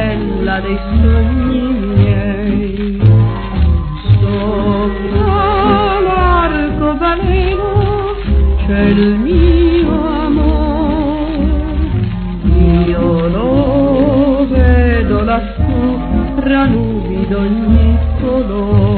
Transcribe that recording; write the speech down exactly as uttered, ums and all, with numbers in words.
bella dei sogni miei. Sopra l'arcobaleno c'è il mio amore, io lo vedo lassù tra nubi d'ogni colore.